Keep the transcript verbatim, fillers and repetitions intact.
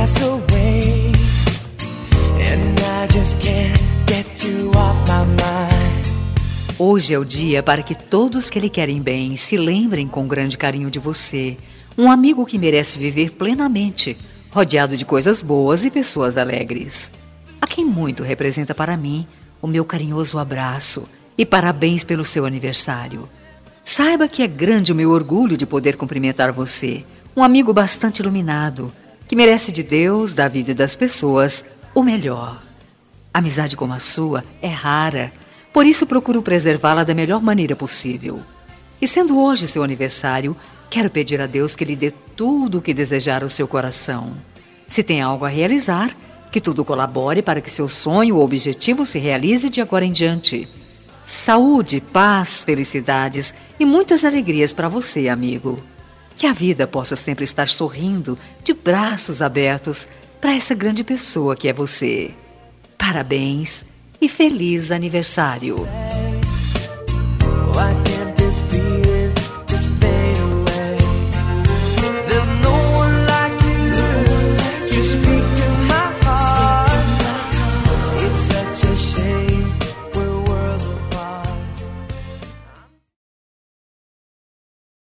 pass away, and I just can't get you off my mind. Hoje é o dia para que todos que lhe querem bem se lembrem com grande carinho de você. Um amigo que merece viver plenamente, rodeado de coisas boas e pessoas alegres. A quem muito representa para mim o meu carinhoso abraço e parabéns pelo seu aniversário. Saiba que é grande o meu orgulho de poder cumprimentar você, um amigo bastante iluminado, que merece de Deus, da vida e das pessoas, o melhor. Amizade como a sua é rara, por isso procuro preservá-la da melhor maneira possível. E sendo hoje seu aniversário, quero pedir a Deus que lhe dê tudo o que desejar ao seu coração. Se tem algo a realizar, que tudo colabore para que seu sonho ou objetivo se realize de agora em diante. Saúde, paz, felicidades e muitas alegrias para você, amigo. Que a vida possa sempre estar sorrindo, de braços abertos, para essa grande pessoa que é você. Parabéns e feliz aniversário!